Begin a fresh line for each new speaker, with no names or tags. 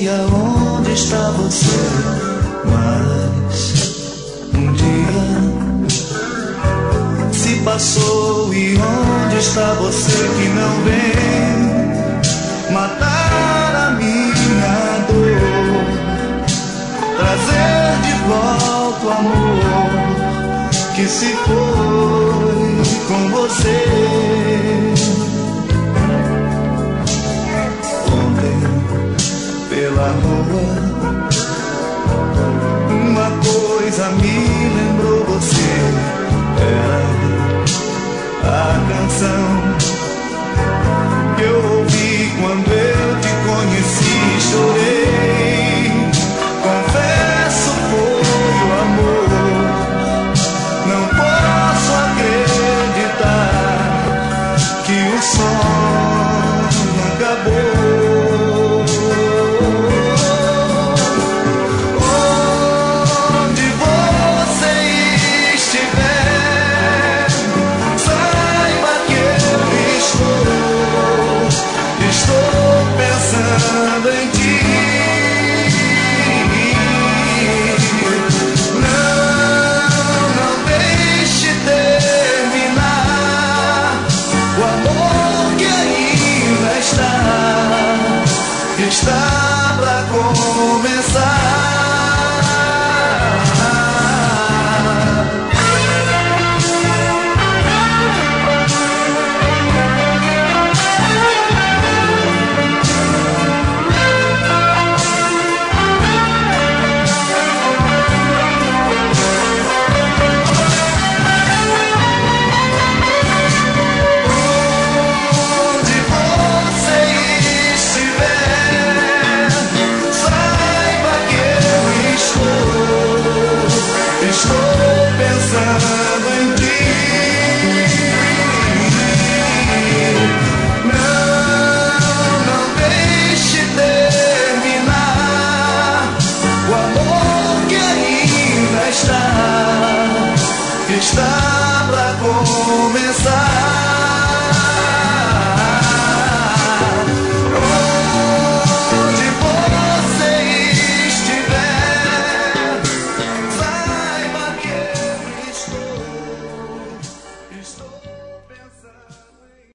aonde está você, mas um dia se passou. E onde está você que não vem matar a minha dor, trazer de volta o amor que se foi com você. Ontem pela rua uma coisa me lembrou você. Era